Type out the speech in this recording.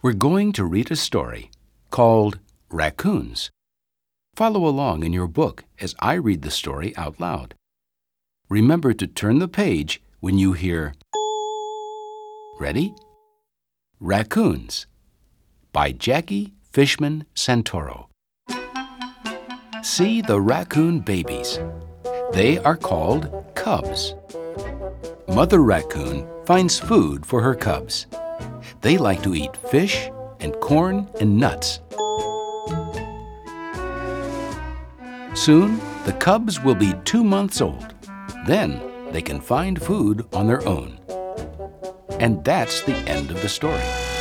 We're going to read a story called Raccoons. Follow along in your book as I read the story out loud. Remember to turn the page when you hear. Ready? Raccoons by Jackie Fishman Santoro. See the raccoon babies. They are called cubs. Mother raccoon finds food for her cubs. They like to eat fish and corn and nuts. Soon, the cubs will be 2 months old. Then they can find food on their own. And that's the end of the story.